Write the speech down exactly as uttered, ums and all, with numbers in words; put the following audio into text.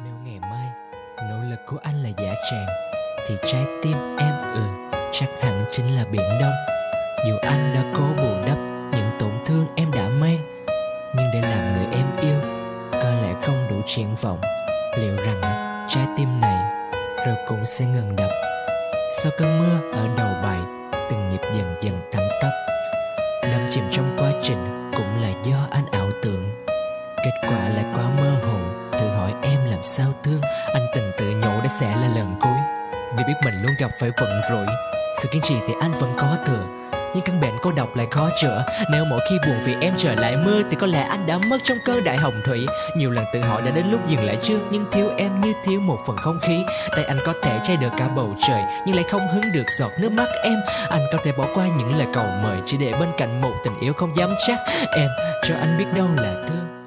Nếu ngày mai nỗ lực của anh là dã tràng thì trái tim em ừ chắc hẳn chính là biển đông. Dù anh đã cố bù đắp những tổn thương em đã mang, nhưng để làm người em yêu có lẽ không đủ triển vọng. Liệu rằng trái tim này rồi cũng sẽ ngừng đập sau cơn mưa ở đầu bài, từng nhịp dần dần thẳng tắp. Đắm chìm trong quá trình cũng là do anh ảo tưởng, kết quả lại quá mơ hồ. Thử hỏi em làm sao thương. Anh từng tự nhủ đây sẽ là lần cuối, vì biết mình luôn gặp phải vận rủi. Sự kiên trì thì anh vẫn có thừa, nhưng căn bệnh cô độc lại khó chữa. Nếu mỗi khi buồn vì em trời lại mưa, thì có lẽ anh đã mất trong cơn đại hồng thủy. Nhiều lần tự hỏi đã đến lúc dừng lại chưa, nhưng thiếu em như thiếu một phần không khí. Tay anh có thể che được cả bầu trời, nhưng lại không hứng được giọt nước mắt em. Anh có thể bỏ qua những lời cầu mời, chỉ để bên cạnh một tình yêu không dám chắc. Em cho anh biết đâu là thương.